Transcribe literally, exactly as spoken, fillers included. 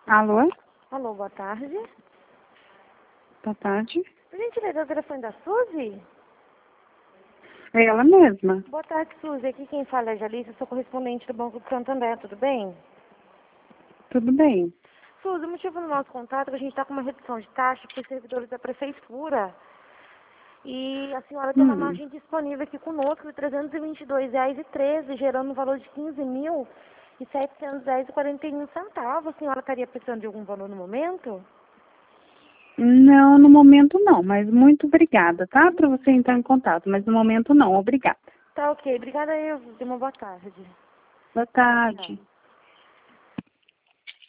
Alô? Alô, boa tarde. Boa tarde. Por gentileza, o telefone da Suzy? É ela mesma. Boa tarde, Suzy. Aqui quem fala é a Jalice, eu sou correspondente do Banco do Santander, tudo bem? Tudo bem? Suzy, o motivo do nosso contato é que a gente está com uma redução de taxa para os servidores da prefeitura. E a senhora tem uma Hum. margem disponível aqui conosco de trezentos e vinte e dois reais e treze, gerando um valor de quinze mil e setecentos reais e quarenta e um centavos. A senhora estaria precisando de algum valor no momento? Não, no momento não, mas muito obrigada, tá? Para você entrar em contato, mas no momento não, obrigada. Tá ok. Obrigada, eu. Uma boa tarde. Boa Tchau, tchau. tarde.